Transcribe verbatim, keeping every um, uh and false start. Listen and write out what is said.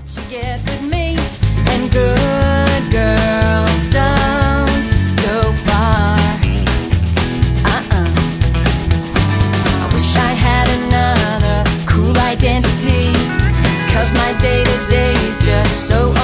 should get with me. And good girls don't go far. Uh-uh. I wish I had another cool identity, 'cause my day-to-day is just so